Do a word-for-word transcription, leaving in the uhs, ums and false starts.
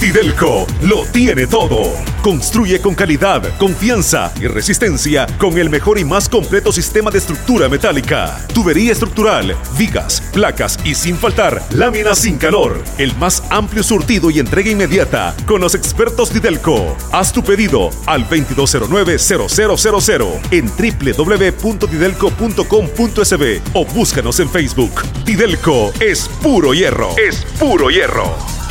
Didelco lo tiene todo. Construye con calidad, confianza y resistencia con el mejor y más completo sistema de estructura metálica. Tubería estructural, vigas, placas y sin faltar, láminas sin calor. El más amplio surtido y entrega inmediata con los expertos Didelco. Haz tu pedido al veintidós cero nueve cero cero cero cero en doble u doble u doble u punto didelco punto com punto es be o búscanos en Facebook. Didelco es puro hierro. Es puro hierro.